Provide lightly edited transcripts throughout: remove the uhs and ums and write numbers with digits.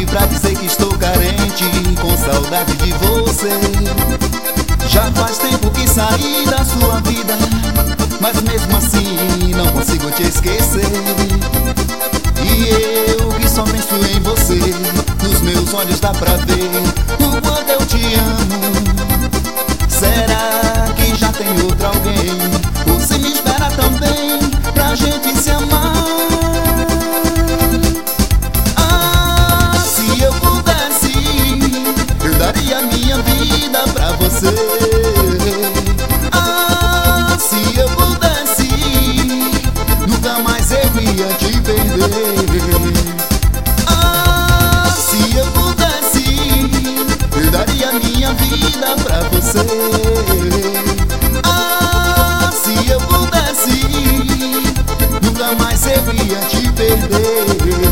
pra dizer que estou carente, com saudade de você. Já faz tempo que saí da sua vida, mas mesmo assim não consigo te esquecer. E eu que só penso em você, nos meus olhos dá pra ver o quanto eu te amo. Será que já tem outro alguém? Você me espera também pra gente se amar? Ah, se eu pudesse, eu daria minha vida pra você. Ah, se eu pudesse, nunca mais eu ia te perder. Ah, se eu pudesse, eu daria minha vida pra você. Ah, se eu pudesse, nunca mais eu ia te perder.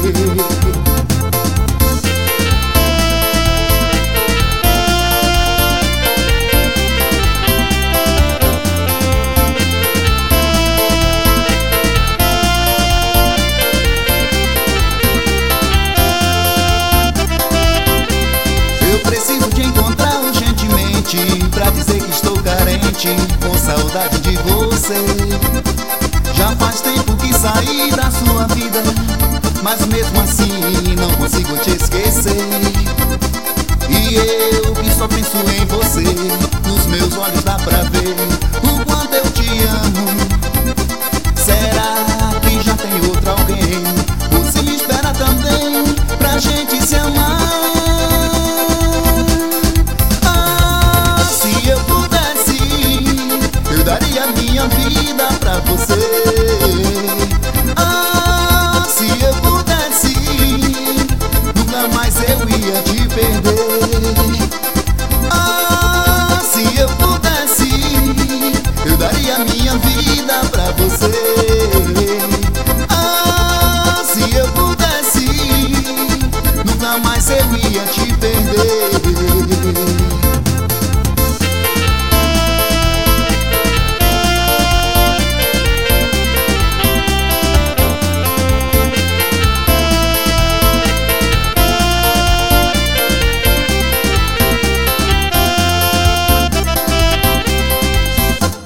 Pra dizer que estou carente, com saudade de você. Já faz tempo que saí da sua vida, mas mesmo assim não consigo te esquecer. E eu que só penso em você, nos meus olhos dá pra ver o quanto eu te amo. Será que já tem outro alguém? Você me espera também pra gente se amar? Minha vida pra você. Ah, se eu pudesse, nunca mais eu ia te perder. Ah, se eu pudesse, eu daria minha vida pra você.